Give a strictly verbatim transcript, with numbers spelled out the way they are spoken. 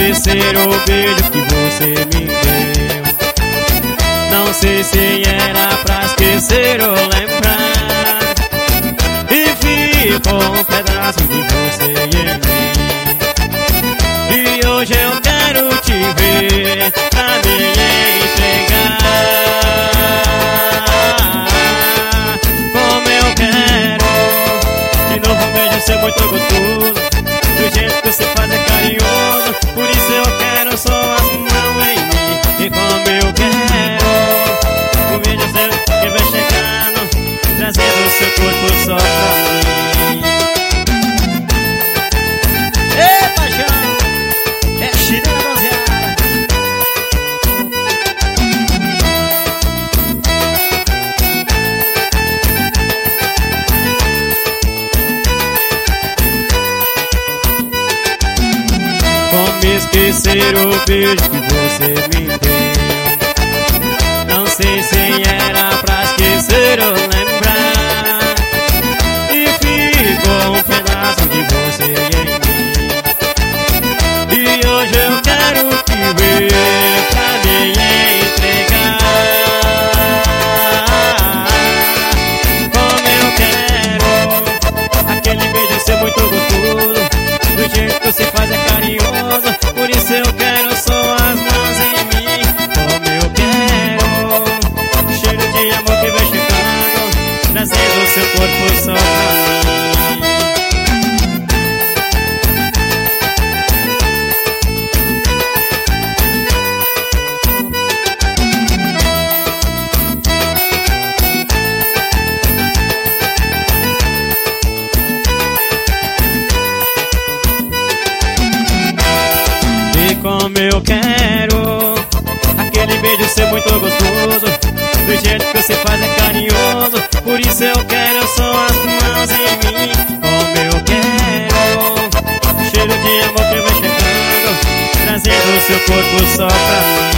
esquecer o beijo que você me deu. Não sei se era pra esquecer ou lembrar, e ficou um pedaço de você em mim. E hoje eu quero te ver pra me entregar. Como eu quero de novo um beijo ser muito gostoso, do jeito que você faz é carinhoso. Por isso eu quero só as mãos em mim. E como eu quero um beijo seu que vai chegando, trazendo o seu corpo só pra mim. Ei, paixão, é chinela bronzeada. Como esquecer o beijo que você me deu. Não sei se era pra esquecer ou lembrar, e ficou um pedaço de você em mim. E hoje eu quero te ver pra me entregar. Como eu quero aquele beijo ser muito gostoso, do jeito que você faz é carinhoso. Por isso eu quero só as mãos em mim. Como eu quero cheiro de amor que vai chegando, trazendo o seu corpo só pra mim. E como eu quero aquele beijo ser muito gostoso, do jeito que você faz é carinhoso. Por isso eu quero só as mãos em mim. Como eu quero cheiro de amor que vai chegando, trazendo o seu corpo só pra mim.